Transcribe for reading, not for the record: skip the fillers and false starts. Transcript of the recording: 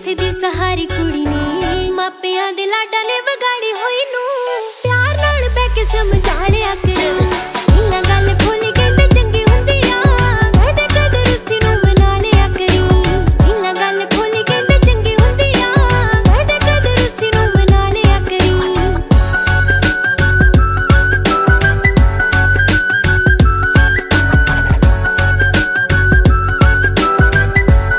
ਕਿਸੇ ਦੀ ਸਹਾਰੀ ਕੁੜੀ ਨੇ, ਮਾਪਿਆਂ ਦੇ ਲਾਡਾਂ ਨੇ ਵਿਗਾੜੀ ਹੋਈ ਨੂੰ। ਪਿਆਰ ਨਾਲ ਬਹਿ ਕੇ ਸਮਝਾ